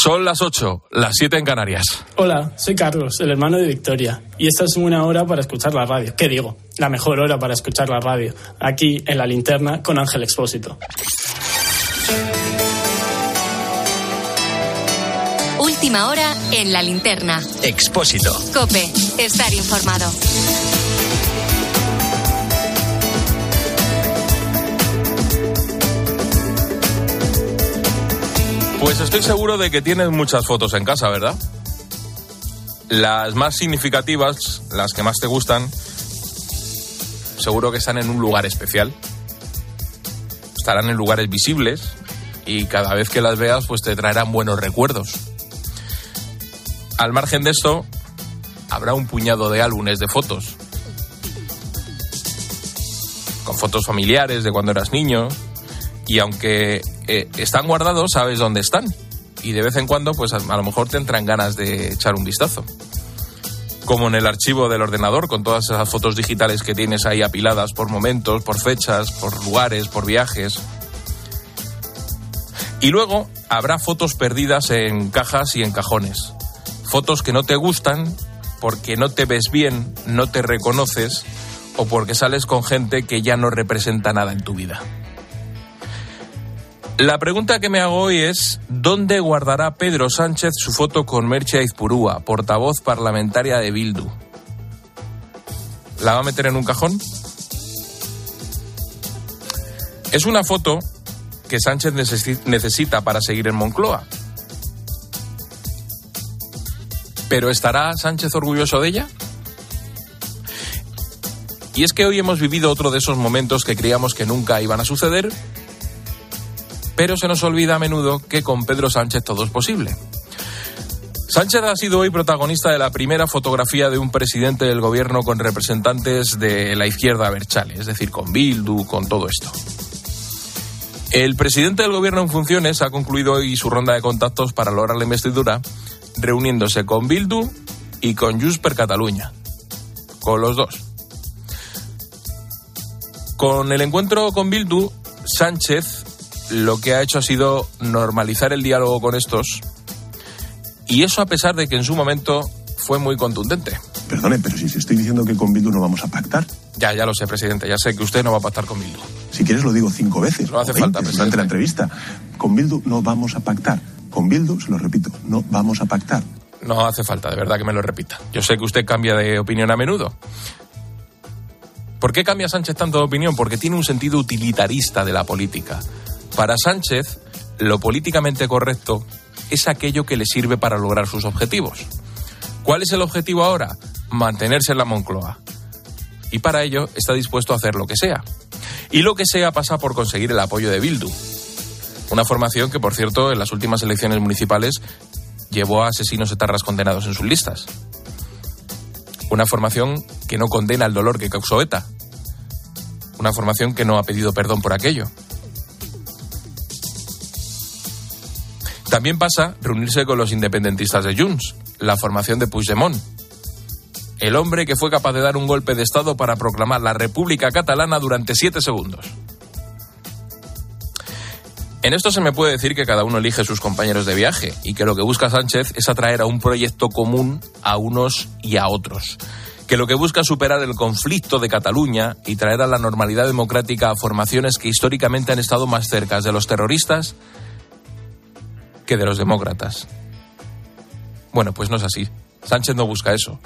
Son las 8, las 7 en Canarias. Hola, soy Carlos, el hermano de Victoria, y esta es una hora para escuchar la radio. ¿Qué digo? La mejor hora para escuchar la radio, aquí en La Linterna con Ángel Expósito. Última hora en La Linterna. Expósito. COPE, estar informado. Pues estoy seguro de que tienes muchas fotos en casa, ¿verdad? Las más significativas, las que más te gustan, seguro que están en un lugar especial. Estarán en lugares visibles y cada vez que las veas, pues te traerán buenos recuerdos. Al margen de esto, habrá un puñado de álbumes de fotos. Con fotos familiares de cuando eras niño. Y aunque están guardados, sabes dónde están. Y de vez en cuando, pues a lo mejor te entran ganas de echar un vistazo. Como en el archivo del ordenador, con todas esas fotos digitales que tienes ahí apiladas por momentos, por fechas, por lugares, por viajes. Y luego habrá fotos perdidas en cajas y en cajones. Fotos que no te gustan porque no te ves bien, no te reconoces o porque sales con gente que ya no representa nada en tu vida. La pregunta que me hago hoy es, ¿dónde guardará Pedro Sánchez su foto con Merche Aizpurúa, portavoz parlamentaria de Bildu? ¿La va a meter en un cajón? Es una foto que Sánchez necesita para seguir en Moncloa. ¿Pero estará Sánchez orgulloso de ella? Y es que hoy hemos vivido otro de esos momentos que creíamos que nunca iban a suceder, pero se nos olvida a menudo que con Pedro Sánchez todo es posible. Sánchez ha sido hoy protagonista de la primera fotografía de un presidente del gobierno con representantes de la izquierda abertzale, es decir, con Bildu, con todo esto. El presidente del gobierno en funciones ha concluido hoy su ronda de contactos para lograr la investidura, reuniéndose con Bildu y con Junts per Catalunya, con los dos. Con el encuentro con Bildu, Sánchez lo que ha hecho ha sido normalizar el diálogo con estos, y eso a pesar de que en su momento fue muy contundente. Perdone, pero si estoy diciendo que con Bildu no vamos a pactar. Ya lo sé, presidente, ya sé que usted no va a pactar con Bildu. Si quieres lo digo 5 veces. No hace falta, presidente. Durante la entrevista. Con Bildu no vamos a pactar. Con Bildu, se lo repito, no vamos a pactar. No hace falta, de verdad que me lo repita. Yo sé que usted cambia de opinión a menudo. ¿Por qué cambia Sánchez tanto de opinión? Porque tiene un sentido utilitarista de la política. Para Sánchez, lo políticamente correcto es aquello que le sirve para lograr sus objetivos. ¿Cuál es el objetivo ahora? Mantenerse en la Moncloa. Y para ello está dispuesto a hacer lo que sea. Y lo que sea pasa por conseguir el apoyo de Bildu. Una formación que, por cierto, en las últimas elecciones municipales llevó a asesinos etarras condenados en sus listas. Una formación que no condena el dolor que causó ETA. Una formación que no ha pedido perdón por aquello. También pasa reunirse con los independentistas de Junts, la formación de Puigdemont. El hombre que fue capaz de dar un golpe de Estado para proclamar la República Catalana durante 7 segundos. En esto se me puede decir que cada uno elige sus compañeros de viaje y que lo que busca Sánchez es atraer a un proyecto común a unos y a otros. Que lo que busca es superar el conflicto de Cataluña y traer a la normalidad democrática a formaciones que históricamente han estado más cerca de los terroristas que de los demócratas. Bueno, pues no es así. Sánchez no busca eso.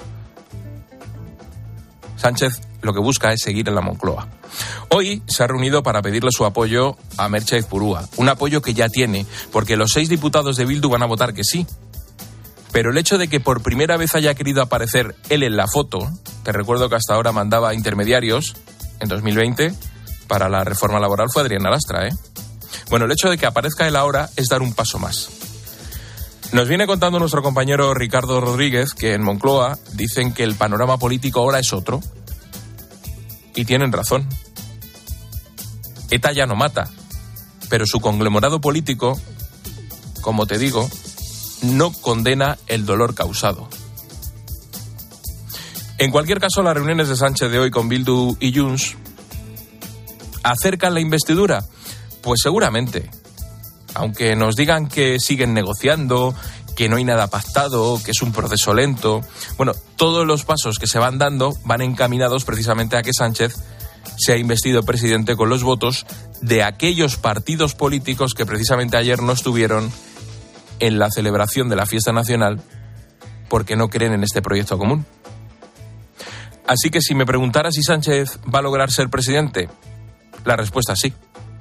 Sánchez lo que busca es seguir en la Moncloa. Hoy se ha reunido para pedirle su apoyo a Merche Aizpurúa. Un apoyo que ya tiene, porque los 6 diputados de Bildu van a votar que sí. Pero el hecho de que por primera vez haya querido aparecer él en la foto, te recuerdo que hasta ahora mandaba intermediarios, en 2020, para la reforma laboral fue Adriana Lastra, ¿eh? Bueno, el hecho de que aparezca él ahora es dar un paso más. Nos viene contando nuestro compañero Ricardo Rodríguez que en Moncloa dicen que el panorama político ahora es otro. Y tienen razón. ETA ya no mata, pero su conglomerado político, como te digo, no condena el dolor causado. En cualquier caso, las reuniones de Sánchez de hoy con Bildu y Junts ¿acercan la investidura? Pues seguramente. Aunque nos digan que siguen negociando, que no hay nada pactado, que es un proceso lento. Bueno, todos los pasos que se van dando van encaminados precisamente a que Sánchez sea investido presidente con los votos de aquellos partidos políticos que precisamente ayer no estuvieron en la celebración de la fiesta nacional porque no creen en este proyecto común. Así que si me preguntara si Sánchez va a lograr ser presidente, la respuesta es sí.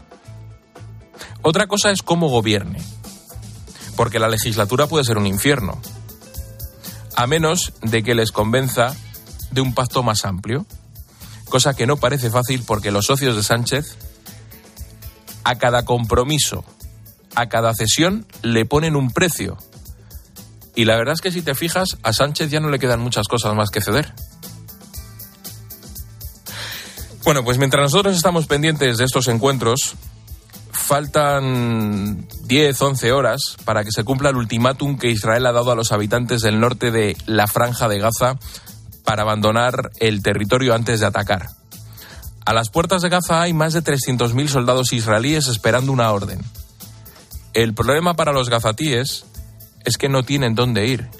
Otra cosa es cómo gobierne, porque la legislatura puede ser un infierno, a menos de que les convenza de un pacto más amplio, cosa que no parece fácil porque los socios de Sánchez a cada compromiso, a cada cesión le ponen un precio. Y la verdad es que si te fijas, a Sánchez ya no le quedan muchas cosas más que ceder. Bueno, pues mientras nosotros estamos pendientes de estos encuentros, faltan 10, 11 horas para que se cumpla el ultimátum que Israel ha dado a los habitantes del norte de la Franja de Gaza para abandonar el territorio antes de atacar. A las puertas de Gaza hay más de 300.000 soldados israelíes esperando una orden. El problema para los gazatíes es que no tienen dónde ir.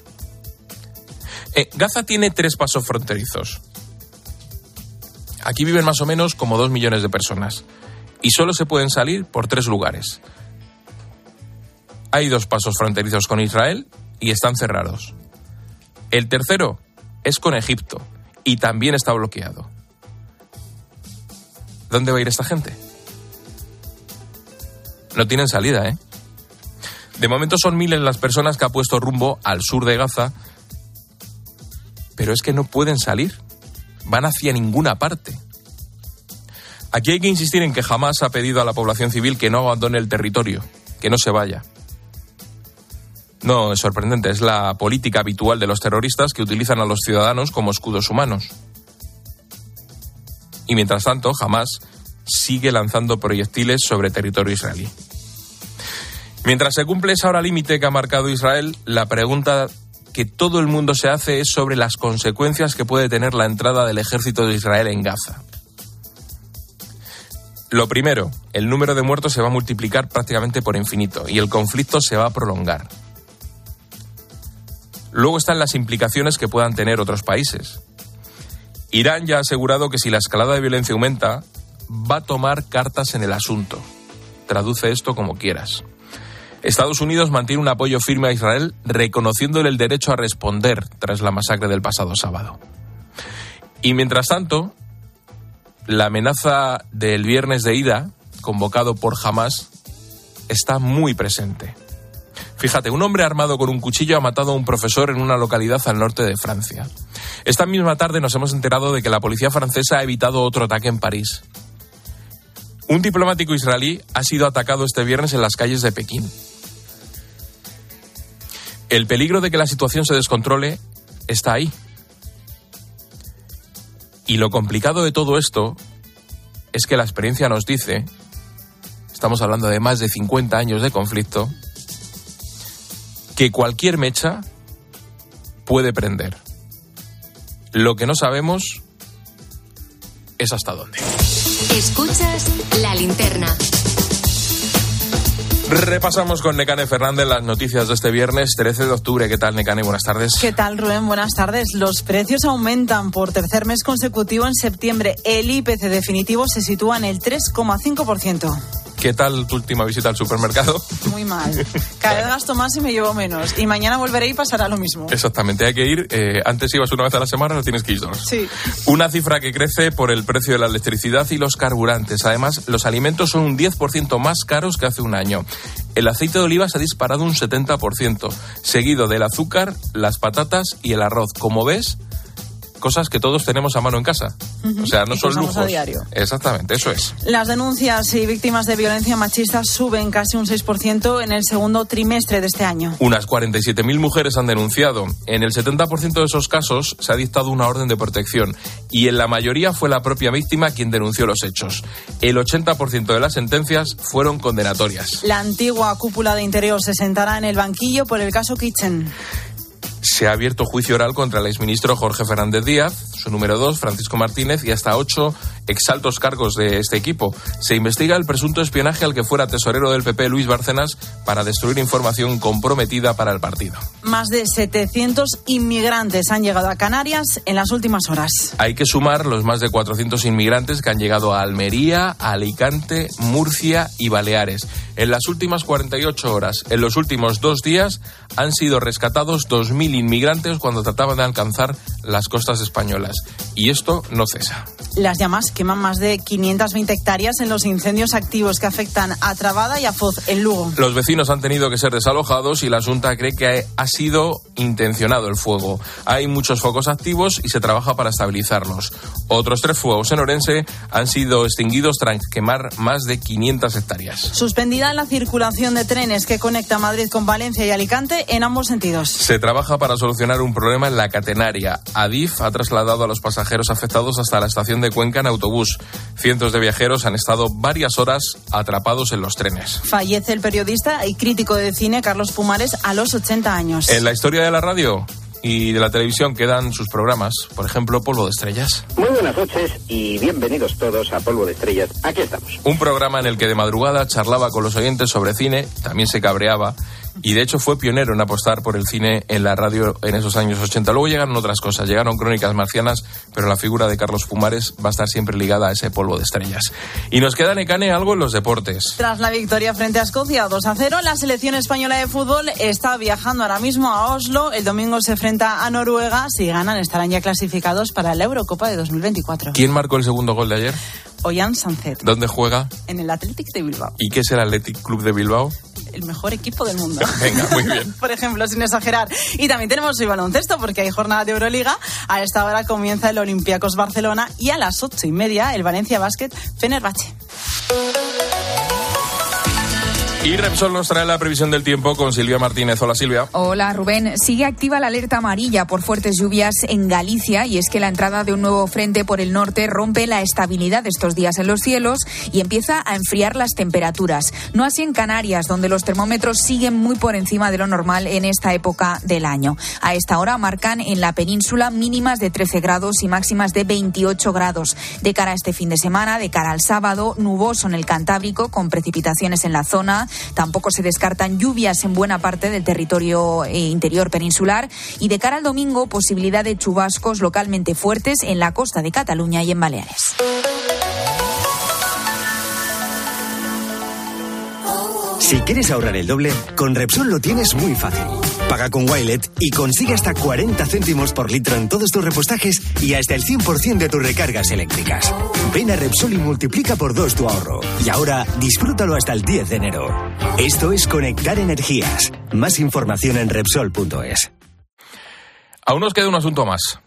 Gaza tiene 3 pasos fronterizos. Aquí viven más o menos como 2 millones de personas y solo se pueden salir por 3 lugares. Hay 2 pasos fronterizos con Israel y están cerrados. El tercero es con Egipto y también está bloqueado. ¿Dónde va a ir esta gente? No tienen salida, ¿eh? De momento son miles las personas que han puesto rumbo al sur de Gaza, pero es que no pueden salir. Van hacia ninguna parte. Aquí hay que insistir en que Hamás ha pedido a la población civil que no abandone el territorio, que no se vaya. No es sorprendente, es la política habitual de los terroristas que utilizan a los ciudadanos como escudos humanos. Y mientras tanto, Hamás sigue lanzando proyectiles sobre territorio israelí. Mientras se cumple esa hora límite que ha marcado Israel, la pregunta que todo el mundo se hace es sobre las consecuencias que puede tener la entrada del ejército de Israel en Gaza. Lo primero, el número de muertos se va a multiplicar prácticamente por infinito y el conflicto se va a prolongar. Luego están las implicaciones que puedan tener otros países. Irán ya ha asegurado que si la escalada de violencia aumenta, va a tomar cartas en el asunto. Traduce esto como quieras. Estados Unidos mantiene un apoyo firme a Israel, reconociéndole el derecho a responder tras la masacre del pasado sábado. Y mientras tanto, la amenaza del viernes de ira, convocado por Hamás, está muy presente. Fíjate, un hombre armado con un cuchillo ha matado a un profesor en una localidad al norte de Francia. Esta misma tarde nos hemos enterado de que la policía francesa ha evitado otro ataque en París. Un diplomático israelí ha sido atacado este viernes en las calles de Pekín. El peligro de que la situación se descontrole está ahí. Y lo complicado de todo esto es que la experiencia nos dice, estamos hablando de más de 50 años de conflicto, que cualquier mecha puede prender. Lo que no sabemos es hasta dónde. Escuchas La Linterna. Repasamos con Nekane Fernández las noticias de este viernes 13 de octubre. ¿Qué tal, Nekane? Buenas tardes. ¿Qué tal, Rubén? Buenas tardes. Los precios aumentan por tercer mes consecutivo en septiembre. El IPC definitivo se sitúa en el 3,5%. ¿Qué tal tu última visita al supermercado? Muy mal. Cada vez gasto más y me llevo menos. Y mañana volveré y pasará lo mismo. Exactamente, hay que ir. Antes ibas una vez a la semana, ahora tienes que ir 2. Sí. Una cifra que crece por el precio de la electricidad y los carburantes. Además, los alimentos son un 10% más caros que hace un año. El aceite de oliva se ha disparado un 70%, seguido del azúcar, las patatas y el arroz. Como ves, cosas que todos tenemos a mano en casa. O sea, no son lujos. A diario. Exactamente, eso es. Las denuncias y víctimas de violencia machista suben casi un 6% en el segundo trimestre de este año. Unas 47.000 mujeres han denunciado. En el 70% de esos casos se ha dictado una orden de protección y en la mayoría fue la propia víctima quien denunció los hechos. El 80% de las sentencias fueron condenatorias. La antigua cúpula de Interior se sentará en el banquillo por el caso Kitchen. Se ha abierto juicio oral contra el exministro Jorge Fernández Díaz, su número 2, Francisco Martínez, y hasta 8 exaltos cargos de este equipo. Se investiga el presunto espionaje al que fuera tesorero del PP, Luis Bárcenas, para destruir información comprometida para el partido. Más de 700 inmigrantes han llegado a Canarias en las últimas horas. Hay que sumar los más de 400 inmigrantes que han llegado a Almería, a Alicante, Murcia y Baleares. En las últimas 48 horas, en los últimos 2 días, han sido rescatados 2.000 inmigrantes cuando trataban de alcanzar las costas españolas. Y esto no cesa. Las llamas queman más de 520 hectáreas en los incendios activos que afectan a Trabada y a Foz, en Lugo. Los vecinos han tenido que ser desalojados y la Xunta cree que ha sido intencionado el fuego. Hay muchos focos activos y se trabaja para estabilizarlos. Otros 3 fuegos en Orense han sido extinguidos tras quemar más de 500 hectáreas. Suspendida la circulación de trenes que conecta Madrid con Valencia y Alicante en ambos sentidos. Se trabaja para solucionar un problema en la catenaria. Adif ha trasladado a los pasajeros afectados hasta la estación de Cuenca en autobús. Cientos de viajeros han estado varias horas atrapados en los trenes. Fallece el periodista y crítico de cine Carlos Pumares a los 80 años. En la historia de la radio y de la televisión quedan sus programas, por ejemplo, Polvo de Estrellas. Muy buenas noches y bienvenidos todos a Polvo de Estrellas. Aquí estamos. Un programa en el que de madrugada charlaba con los oyentes sobre cine, también se cabreaba y de hecho fue pionero en apostar por el cine en la radio en esos años 80. Luego llegaron otras cosas, llegaron Crónicas Marcianas, pero la figura de Carlos Pumares va a estar siempre ligada a ese Polvo de Estrellas. Y nos queda, Nekane, algo en los deportes. Tras la victoria frente a Escocia 2-0, la selección española de fútbol está viajando ahora mismo a Oslo. El domingo se enfrenta a Noruega. Si ganan, estarán ya clasificados para la Eurocopa de 2024. ¿Quién marcó el segundo gol de ayer? Ollán Sánchez. ¿Dónde juega? En el Athletic de Bilbao. ¿Y qué es el Athletic Club de Bilbao? El mejor equipo del mundo. Venga, muy bien. Por ejemplo, sin exagerar. Y también tenemos hoy baloncesto porque hay jornada de Euroliga. A esta hora comienza el Olympiacos Barcelona y a las 8:30 el Valencia Basket Fenerbahce. Y Repsol nos trae la previsión del tiempo con Silvia Martínez. Hola, Silvia. Hola, Rubén. Sigue activa la alerta amarilla por fuertes lluvias en Galicia y es que la entrada de un nuevo frente por el norte rompe la estabilidad de estos días en los cielos y empieza a enfriar las temperaturas. No así en Canarias, donde los termómetros siguen muy por encima de lo normal en esta época del año. A esta hora marcan en la península mínimas de 13 grados y máximas de 28 grados. De cara a este fin de semana, de cara al sábado, nuboso en el Cantábrico con precipitaciones en la zona. Tampoco se descartan lluvias en buena parte del territorio interior peninsular y de cara al domingo posibilidad de chubascos localmente fuertes en la costa de Cataluña y en Baleares. Si quieres ahorrar el doble, con Repsol lo tienes muy fácil. Paga con Wilet y consigue hasta 40 céntimos por litro en todos tus repostajes y hasta el 100% de tus recargas eléctricas. Ven a Repsol y multiplica por 2 tu ahorro. Y ahora, disfrútalo hasta el 10 de enero. Esto es Conectar Energías. Más información en Repsol.es. Aún nos queda un asunto más.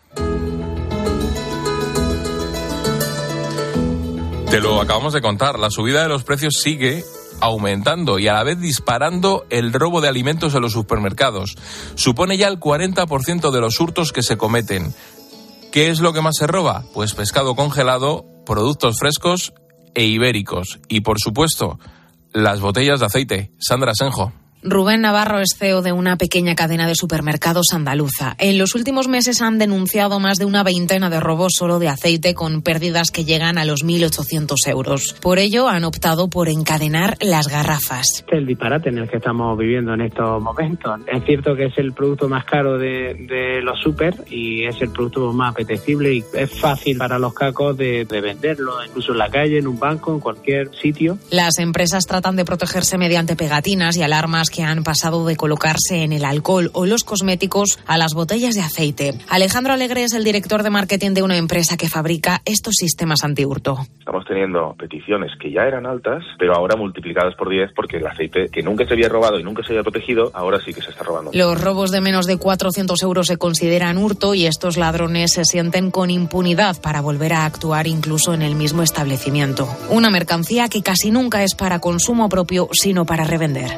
Te lo acabamos de contar. La subida de los precios sigue aumentando y a la vez disparando el robo de alimentos en los supermercados. Supone ya el 40% de los hurtos que se cometen. ¿Qué es lo que más se roba? Pues pescado congelado, productos frescos e ibéricos. Y por supuesto, las botellas de aceite. Sandra Senjo. Rubén Navarro es CEO de una pequeña cadena de supermercados andaluza. En los últimos meses han denunciado más de una veintena de robos solo de aceite con pérdidas que llegan a los 1.800 euros. Por ello han optado por encadenar las garrafas. Este es el disparate en el que estamos viviendo en estos momentos. Es cierto que es el producto más caro de los súper y es el producto más apetecible y es fácil para los cacos de venderlo, incluso en la calle, en un banco, en cualquier sitio. Las empresas tratan de protegerse mediante pegatinas y alarmas que han pasado de colocarse en el alcohol o los cosméticos a las botellas de aceite. Alejandro Alegre es el director de marketing de una empresa que fabrica estos sistemas antihurto. Estamos teniendo peticiones que ya eran altas, pero ahora multiplicadas por 10 porque el aceite que nunca se había robado y nunca se había protegido, ahora sí que se está robando. Los robos de menos de 400 euros se consideran hurto y estos ladrones se sienten con impunidad para volver a actuar incluso en el mismo establecimiento. Una mercancía que casi nunca es para consumo propio, sino para revender.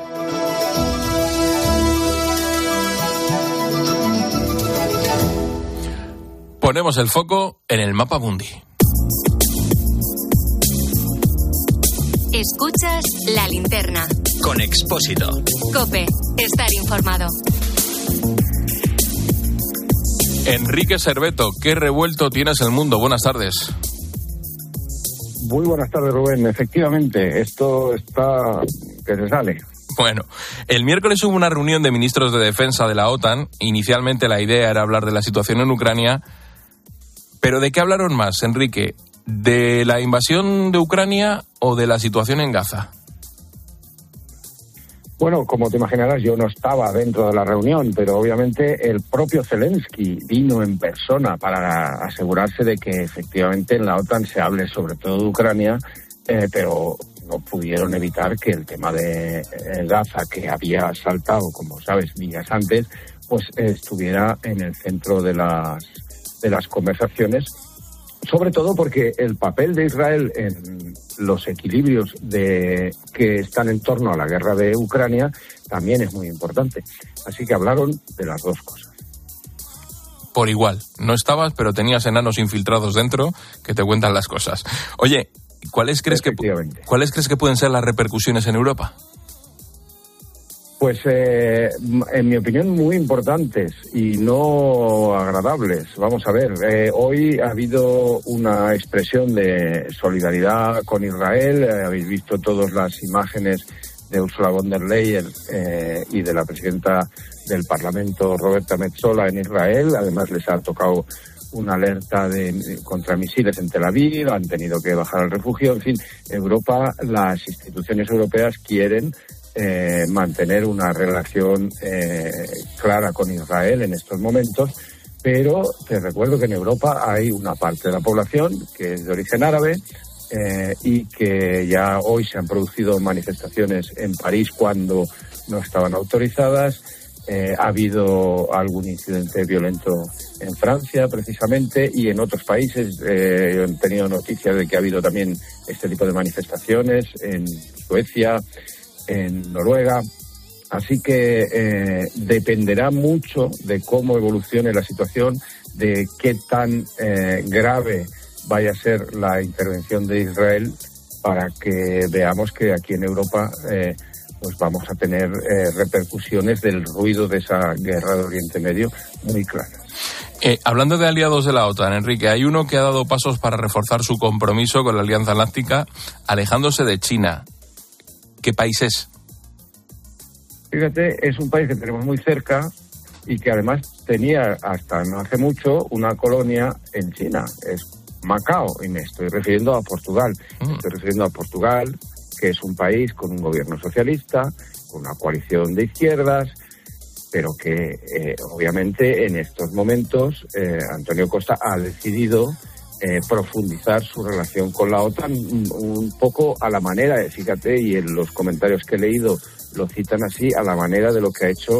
Ponemos el foco en el mapa mundi. Escuchas La Linterna. Con Expósito. COPE. Estar informado. Enrique Serveto, qué revuelto tienes el mundo. Buenas tardes. Muy buenas tardes, Rubén. Efectivamente, esto está que se sale. Bueno, el miércoles hubo una reunión de ministros de defensa de la OTAN. Inicialmente la idea era hablar de la situación en Ucrania. ¿Pero de qué hablaron más, Enrique? ¿De la invasión de Ucrania o de la situación en Gaza? Bueno, como te imaginarás, yo no estaba dentro de la reunión, pero obviamente el propio Zelensky vino en persona para asegurarse de que efectivamente en la OTAN se hable sobre todo de Ucrania, pero no pudieron evitar que el tema de Gaza, que había saltado, como sabes, días antes, pues estuviera en el centro de las conversaciones, sobre todo porque el papel de Israel en los equilibrios que están en torno a la guerra de Ucrania también es muy importante. Así que hablaron de las dos cosas. Por igual, no estabas, pero tenías enanos infiltrados dentro que te cuentan las cosas. Oye, ¿cuáles crees que pueden ser las repercusiones en Europa? Pues, en mi opinión, muy importantes y no agradables. Vamos a ver, hoy ha habido una expresión de solidaridad con Israel. Habéis visto todas las imágenes de Ursula von der Leyen y de la presidenta del Parlamento, Roberta Metsola, en Israel. Además, les ha tocado una alerta contra misiles en Tel Aviv, han tenido que bajar al refugio. En fin, Europa, las instituciones europeas quieren mantener una relación clara con Israel en estos momentos, pero te recuerdo que en Europa hay una parte de la población que es de origen árabe y que ya hoy se han producido manifestaciones en París cuando no estaban autorizadas. Ha habido algún incidente violento en Francia, precisamente, y en otros países. He tenido noticias de que ha habido también este tipo de manifestaciones en Suecia, en Noruega. Así que dependerá mucho de cómo evolucione la situación, de qué tan grave vaya a ser la intervención de Israel, para que veamos que aquí en Europa pues vamos a tener repercusiones del ruido de esa guerra de Oriente Medio muy claras. Hablando de aliados de la OTAN, Enrique, hay uno que ha dado pasos para reforzar su compromiso con la Alianza Atlántica, alejándose de China. ¿Qué país es? Fíjate, es un país que tenemos muy cerca y que además tenía hasta no hace mucho una colonia en China. Es Macao, y me estoy refiriendo a Portugal. Estoy refiriendo a Portugal, que es un país con un gobierno socialista, con una coalición de izquierdas, pero que obviamente en estos momentos Antonio Costa ha decidido profundizar su relación con la OTAN un poco a la manera, fíjate, y en los comentarios que he leído lo citan así, a la manera de lo que ha hecho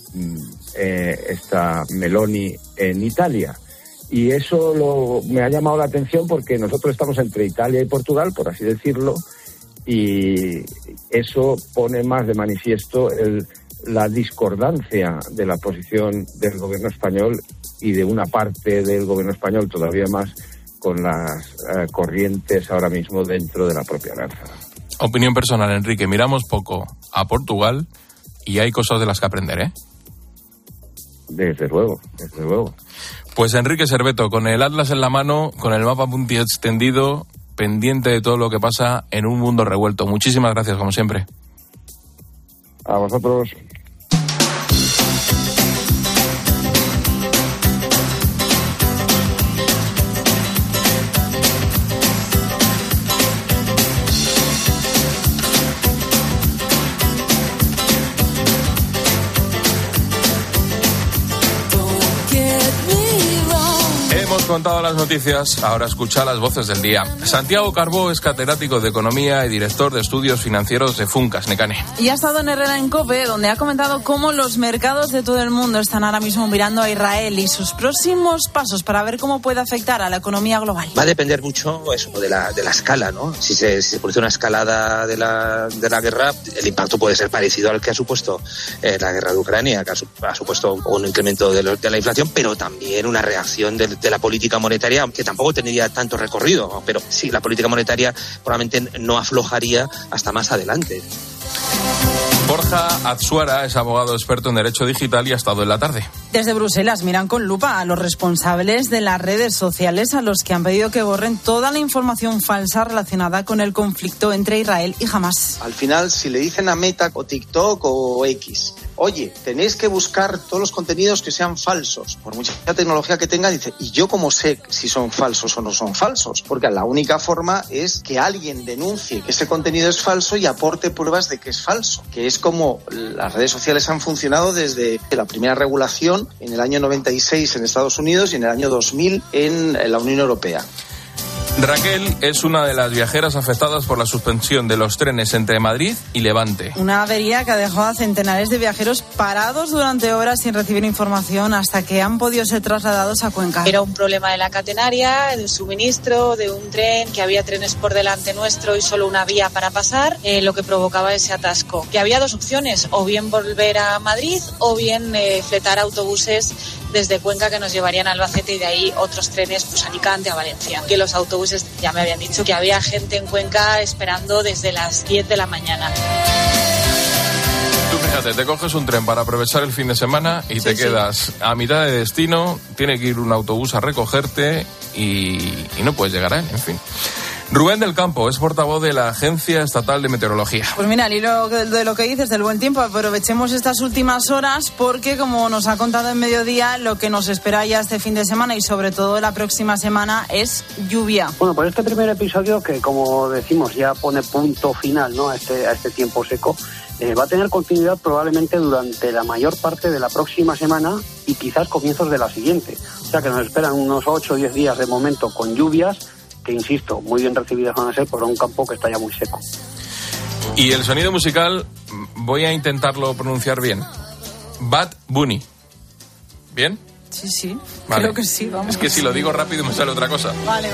esta Meloni en Italia. Y eso me ha llamado la atención porque nosotros estamos entre Italia y Portugal, por así decirlo, y eso pone más de manifiesto la discordancia de la posición del gobierno español y de una parte del gobierno español todavía más con las corrientes ahora mismo dentro de la propia alianza. Opinión personal, Enrique, miramos poco a Portugal y hay cosas de las que aprender, ¿eh? Desde luego, desde luego. Pues Enrique Serveto, con el atlas en la mano, con el mapa punti extendido, pendiente de todo lo que pasa en un mundo revuelto. Muchísimas gracias, como siempre. A vosotros. Contado las noticias, ahora escucha las voces del día. Santiago Carbó es catedrático de Economía y director de Estudios Financieros de Funcas, Necane. Y ha estado en Herrera en COPE, donde ha comentado cómo los mercados de todo el mundo están ahora mismo mirando a Israel y sus próximos pasos para ver cómo puede afectar a la economía global. Va a depender mucho eso de la escala, ¿no? Si se produce una escalada de la guerra, el impacto puede ser parecido al que ha supuesto la guerra de Ucrania, que ha supuesto un incremento de la inflación, pero también una reacción de la política monetaria que tampoco tendría tanto recorrido, pero sí, la política monetaria probablemente no aflojaría hasta más adelante. Borja Atsuara es abogado experto en Derecho Digital y ha estado en La Tarde. Desde Bruselas miran con lupa a los responsables de las redes sociales, a los que han pedido que borren toda la información falsa relacionada con el conflicto entre Israel y Hamás. Al final, si le dicen a Meta o TikTok o X, oye, tenéis que buscar todos los contenidos que sean falsos, por mucha tecnología que tengan, dice, ¿y yo cómo sé si son falsos o no son falsos? Porque la única forma es que alguien denuncie que ese contenido es falso y aporte pruebas de que es falso, que es como las redes sociales han funcionado desde la primera regulación en el año 96 en Estados Unidos y en el año 2000 en la Unión Europea. Raquel es una de las viajeras afectadas por la suspensión de los trenes entre Madrid y Levante. Una avería que ha dejado a centenares de viajeros parados durante horas sin recibir información hasta que han podido ser trasladados a Cuenca. Era un problema de la catenaria, del suministro, de un tren, que había trenes por delante nuestro y solo una vía para pasar, lo que provocaba ese atasco. Que había dos opciones, o bien volver a Madrid o bien fletar autobuses desde Cuenca que nos llevarían a Albacete y de ahí otros trenes pues a Alicante, a Valencia. Que los autobuses, ya me habían dicho que había gente en Cuenca esperando desde las 10 de la mañana. Tú fíjate, te coges un tren para aprovechar el fin de semana y te quedas a mitad de destino, tiene que ir un autobús a recogerte y no puedes llegar a él, en fin. Rubén del Campo es portavoz de la Agencia Estatal de Meteorología. Pues mira, al hilo de lo que dices del buen tiempo, aprovechemos estas últimas horas porque, como nos ha contado en Mediodía, lo que nos espera ya este fin de semana y sobre todo la próxima semana es lluvia. Bueno, pues este primer episodio que, como decimos, ya pone punto final, ¿no?, a este tiempo seco, va a tener continuidad probablemente durante la mayor parte de la próxima semana y quizás comienzos de la siguiente. O sea que nos esperan unos 8 o 10 días de momento con lluvias, que insisto, muy bien recibidas van a ser por un campo que está ya muy seco. Y el sonido musical, voy a intentarlo pronunciar bien. Bad Bunny. ¿Bien? Sí, vale. Creo que sí, vamos. Es que si lo digo rápido me sale otra cosa. Vale.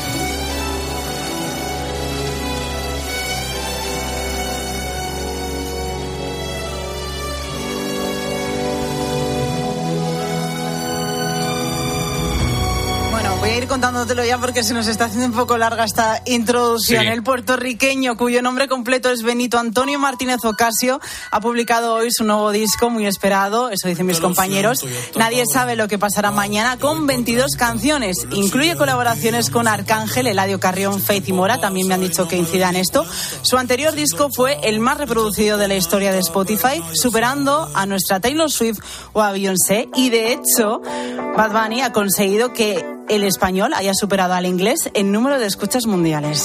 Voy a ir contándotelo ya porque se nos está haciendo un poco larga esta introducción. Sí. El puertorriqueño, cuyo nombre completo es Benito Antonio Martínez Ocasio, ha publicado hoy su nuevo disco muy esperado, eso dicen mis compañeros. Nadie sabe lo que pasará mañana, con 22 canciones. Incluye colaboraciones con Arcángel, Eladio Carrión, Faith y Mora, también me han dicho que incida en esto. Su anterior disco fue el más reproducido de la historia de Spotify, superando a nuestra Taylor Swift o a Beyoncé, y de hecho Bad Bunny ha conseguido que el español haya superado al inglés en número de escuchas mundiales.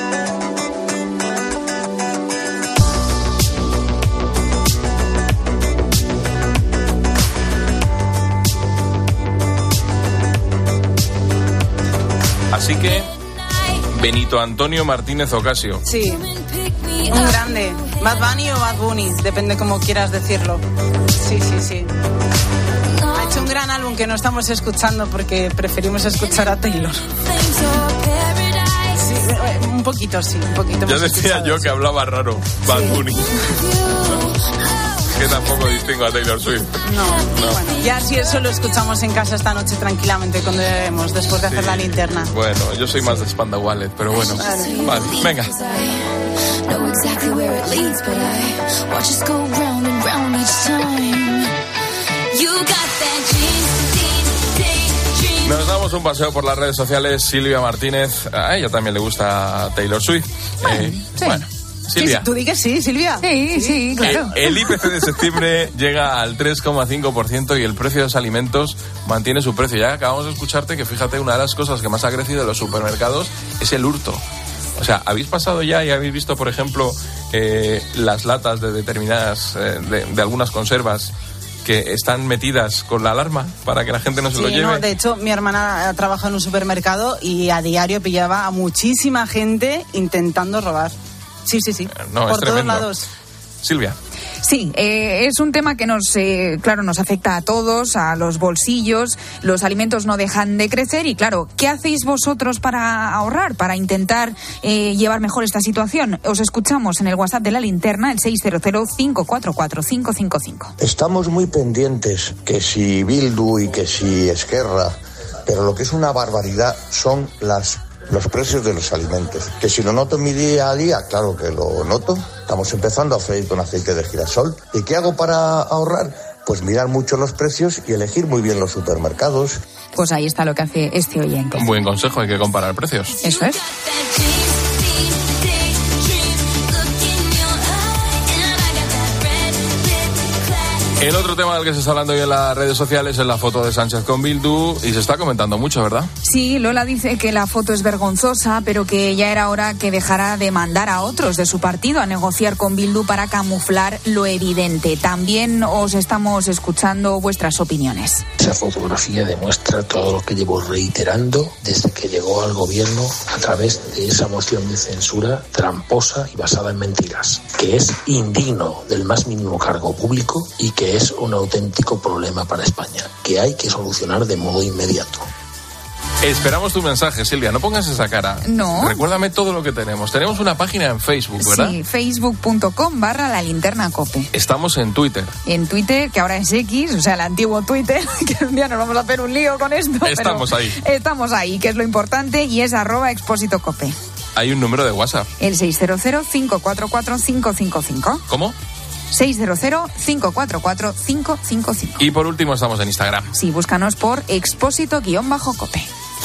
Así que Benito Antonio Martínez Ocasio. Sí, un grande. Bad Bunny o Bad Bunny, depende cómo quieras decirlo. Sí. Ha hecho un gran álbum que no estamos escuchando porque preferimos escuchar a Taylor. Sí, un poquito. Ya decía yo que hablaba raro, Bad Bunny. Que tampoco distingo a Taylor Swift. No. Bueno, ya si eso lo escuchamos en casa esta noche tranquilamente cuando lleguemos, después de hacer la linterna. Bueno, yo soy más de Spandau Ballet, pero bueno. Vale, venga. Nos damos un paseo por las redes sociales. Silvia Martínez, a ella también le gusta Taylor Swift. Bueno, Silvia. Sí, tú di que sí, Silvia. Sí, claro. El IPC de septiembre llega al 3,5% y el precio de los alimentos mantiene su precio. Ya acabamos de escucharte que, fíjate, una de las cosas que más ha crecido en los supermercados es el hurto. O sea, ¿habéis pasado ya y habéis visto, por ejemplo, las latas de determinadas, de algunas conservas que están metidas con la alarma para que la gente no se lo lleve? No, de hecho, mi hermana trabaja en un supermercado y a diario pillaba a muchísima gente intentando robar. Sí. No, por todos tremendo. lados. Silvia. Sí, es un tema que nos afecta a todos, a los bolsillos. Los alimentos no dejan de crecer y, claro, ¿qué hacéis vosotros para ahorrar, para intentar llevar mejor esta situación? Os escuchamos en el WhatsApp de La Linterna, el 600-544-555. Estamos muy pendientes, que si Bildu y que si Esquerra, pero lo que es una barbaridad son los precios de los alimentos. Que si lo noto en mi día a día, claro que lo noto. Estamos empezando a freír con aceite de girasol. ¿Y qué hago para ahorrar? pues mirar mucho los precios y elegir muy bien los supermercados. Pues ahí está lo que hace este oyente. Un buen consejo, hay que comparar precios. Eso es. El otro tema del que se está hablando hoy en las redes sociales es la foto de Sánchez con Bildu y se está comentando mucho, ¿verdad? Sí, Lola dice que la foto es vergonzosa, pero que ya era hora que dejara de mandar a otros de su partido a negociar con Bildu para camuflar lo evidente. También os estamos escuchando vuestras opiniones. Esa fotografía demuestra todo lo que llevo reiterando desde que llegó al gobierno a través de esa moción de censura tramposa y basada en mentiras, que es indigno del más mínimo cargo público y que es un auténtico problema para España, que hay que solucionar de modo inmediato. Esperamos tu mensaje, Silvia, no pongas esa cara. No. Recuérdame todo lo que tenemos. Tenemos una página en Facebook, ¿verdad? Sí, facebook.com/lalinternacope. Estamos en Twitter. En Twitter, que ahora es X, o sea, el antiguo Twitter, que un día nos vamos a hacer un lío con esto. Estamos ahí. Estamos ahí, que es lo importante, y es @expósitocope. Hay un número de WhatsApp. El 600-544-555. ¿Cómo? 600-544-555. Y por último estamos en Instagram. Sí, búscanos por expósito_cope.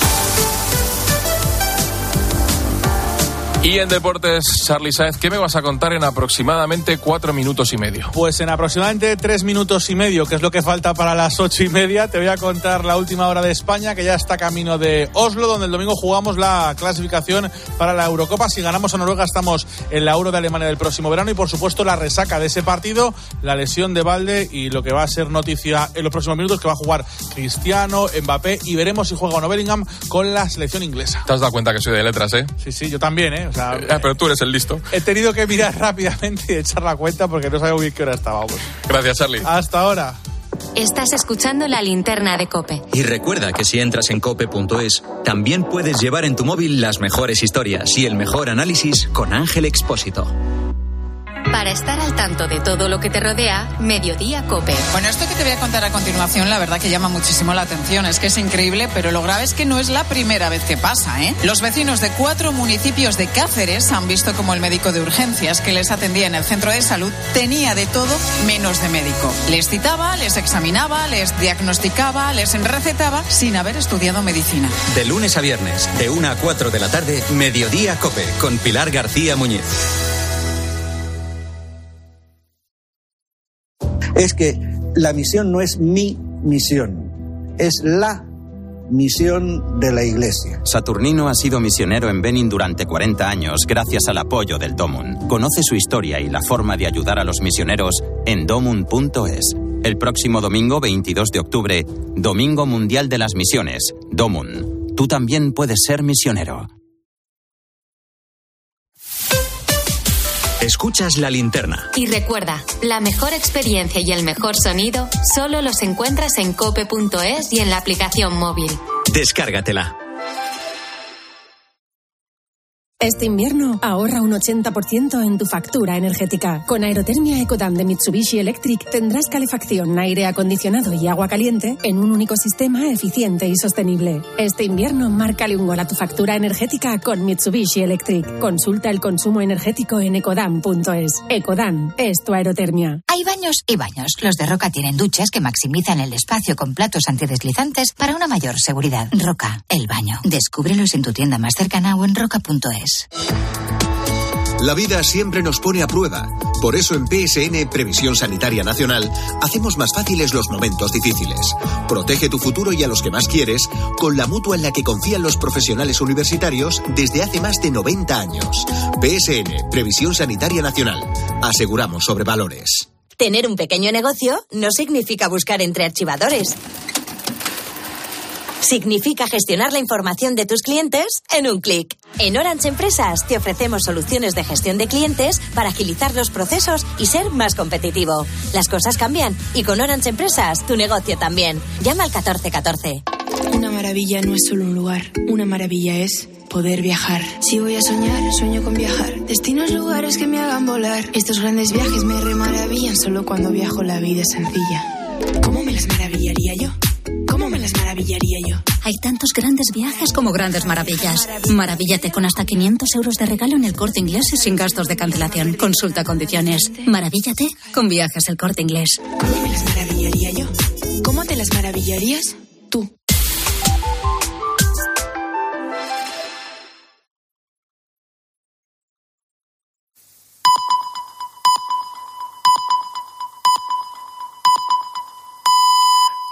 Y en deportes, Charly Sáez, ¿qué me vas a contar en aproximadamente 4 minutos y medio? Pues en aproximadamente 3 minutos y medio, que es lo que falta para las 8:30, te voy a contar la última hora de España, que ya está camino de Oslo, donde el domingo jugamos la clasificación para la Eurocopa. Si ganamos a Noruega, estamos en la Euro de Alemania del próximo verano y, por supuesto, la resaca de ese partido, la lesión de Balde y lo que va a ser noticia en los próximos minutos, que va a jugar Cristiano, Mbappé, y veremos si juega o no Bellingham con la selección inglesa. ¿Te has dado cuenta que soy de letras, eh? Sí, yo también, ¿eh? O sea, pero tú eres el listo. He tenido que mirar rápidamente y echar la cuenta porque no sabía bien qué hora estábamos. Gracias, Charly. Hasta ahora. Estás escuchando La Linterna de COPE. Y recuerda que si entras en cope.es, también puedes llevar en tu móvil las mejores historias y el mejor análisis con Ángel Expósito. Para estar al tanto de todo lo que te rodea, Mediodía COPE. Bueno, esto que te voy a contar a continuación, la verdad que llama muchísimo la atención. Es que es increíble, pero lo grave es que no es la primera vez que pasa, ¿eh? Los vecinos de 4 municipios de Cáceres han visto como el médico de urgencias que les atendía en el centro de salud tenía de todo menos de médico. Les citaba, les examinaba, les diagnosticaba, les recetaba sin haber estudiado medicina. De lunes a viernes, de 1 a 4 de la tarde, Mediodía COPE, con Pilar García Muñiz. Es que la misión no es mi misión, es la misión de la Iglesia. Saturnino ha sido misionero en Benin durante 40 años gracias al apoyo del Domun. Conoce su historia y la forma de ayudar a los misioneros en domun.es. El próximo domingo, 22 de octubre, Domingo Mundial de las Misiones. Domun. Tú también puedes ser misionero. Escuchas La Linterna. Y recuerda, la mejor experiencia y el mejor sonido solo los encuentras en cope.es y en la aplicación móvil. Descárgatela. Este invierno ahorra un 80% en tu factura energética. Con Aerotermia Ecodan de Mitsubishi Electric tendrás calefacción, aire acondicionado y agua caliente en un único sistema eficiente y sostenible. Este invierno márcale un gol a tu factura energética con Mitsubishi Electric. Consulta el consumo energético en ecodan.es. Ecodan es tu aerotermia. Hay baños y baños. Los de Roca tienen duchas que maximizan el espacio con platos antideslizantes para una mayor seguridad. Roca, el baño. Descúbrelos en tu tienda más cercana o en roca.es. La vida siempre nos pone a prueba. Por eso en PSN, Previsión Sanitaria Nacional, hacemos más fáciles los momentos difíciles. Protege tu futuro y a los que más quieres con la mutua en la que confían los profesionales universitarios desde hace más de 90 años. PSN, Previsión Sanitaria Nacional. Aseguramos sobre valores. Tener un pequeño negocio no significa buscar entre archivadores. Significa gestionar la información de tus clientes en un clic. En Orange Empresas te ofrecemos soluciones de gestión de clientes para agilizar los procesos y ser más competitivo. Las cosas cambian y con Orange Empresas tu negocio también. Llama al 1414. Una maravilla no es solo un lugar. Una maravilla es poder viajar. Si voy a soñar, sueño con viajar. Destinos, lugares que me hagan volar. Estos grandes viajes me remaravillan. Solo cuando viajo la vida es sencilla. ¿Cómo me las maravillaría yo? ¿Cómo me las maravillaría yo? Hay tantos grandes viajes como grandes maravillas. Maravíllate con hasta 500 euros de regalo en el Corte Inglés y sin gastos de cancelación. Consulta condiciones. Maravíllate con Viajes El Corte Inglés. ¿Cómo me las maravillaría las maravillarías tú.